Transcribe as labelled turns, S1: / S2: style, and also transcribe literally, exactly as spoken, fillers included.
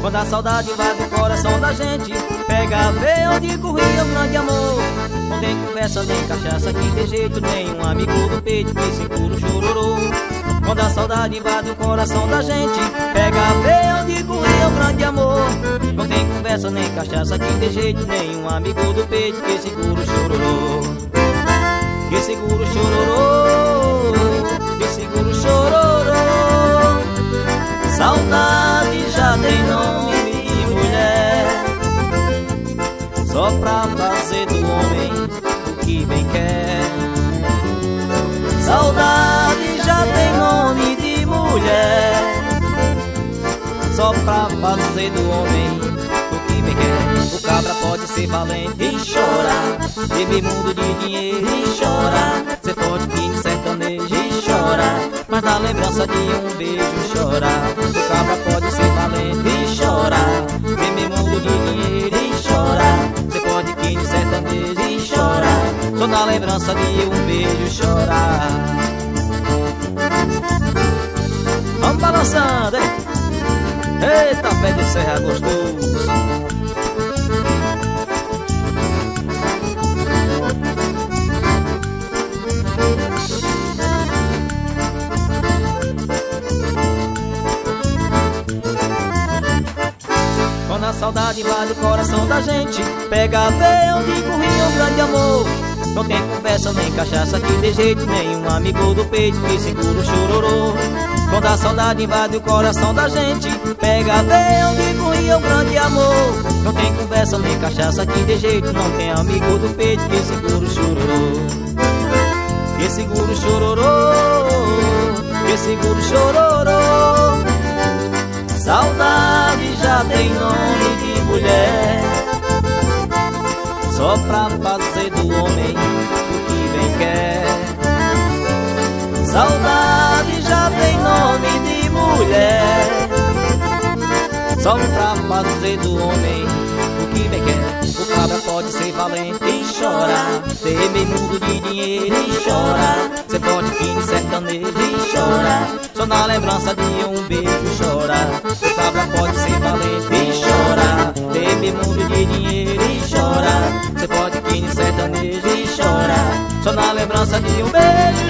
S1: Quando a saudade invade o coração da gente, pega a ver onde corria o grande amor. Não tem conversa nem cachaça que tem jeito, nem um amigo do peito que segura o chororô. Quando a saudade invade o coração da gente, pega a ver onde corria o grande amor. Não tem conversa nem cachaça que tem jeito, nem um amigo do peito que segura o chororô. Que segura o chororô, que segura o chororô. Saudade já tem nome de mulher, só pra fazer do homem o que bem quer. Saudade já tem nome de mulher, só pra fazer do homem o que bem quer. O cabra pode ser valente e chorar, vive mundo de dinheiro e chorar. Cê pode vir de sertanejo e chorar, mas na lembrança de um beijo chorar. O cabra pode ser valente e chorar, vive mundo de dinheiro e chorar. Cê pode vir de sertanejo e chorar, só na lembrança de um beijo chorar. Vamos balançando, hein? Eita, pé de serra gostoso. Quando a saudade invade o coração da gente, pega a ver onde corria um grande amor. Não tem conversa nem cachaça que dê jeito, nem um amigo do peito que segura o chororô. Quando a saudade invade o coração da gente, pega a ver onde corria o grande amor. Não tem conversa nem cachaça que dê jeito, não tem amigo do peito que segura o chororô. Que segura o chororô, que segura o chororô. Saudade já tem nome de mulher, só pra fazer do homem o que bem quer. Saudade já tem nome de mulher, só pra fazer do homem o que bem quer. O cabra pode ser valente e chorar, temer mundo de dinheiro e chorar. Cê pode vir de sertanejo e chorar, só na lembrança de um beijo chorar. O cabra pode ser valente e chorar, temer mundo de dinheiro e chorar. Cê pode vir de sertanejo e chorar, só na lembrança de um beijo